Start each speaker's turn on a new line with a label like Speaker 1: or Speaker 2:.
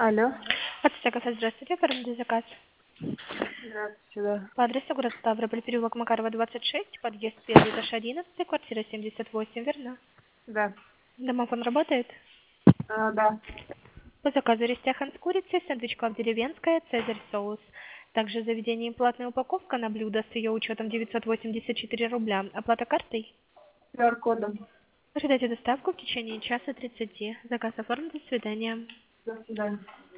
Speaker 1: Алло.
Speaker 2: Отца кафе, здравствуйте, оформите заказ.
Speaker 1: Здравствуйте, да.
Speaker 2: По адресу город Ставрополь, переулок Макарова, 26, подъезд 1, этаж 11, квартира 78, верно?
Speaker 1: Да.
Speaker 2: Домофон работает?
Speaker 1: Да.
Speaker 2: По заказу рестяхан с курицей, сэндвич клаб деревенская, цезарь соус. Также в заведении платная упаковка на блюдо с ее учетом 984 рубля. Оплата картой?
Speaker 1: QR-кодом.
Speaker 2: Ожидайте доставку в течение часа 30. Заказ оформлен, до свидания.
Speaker 1: До свидания.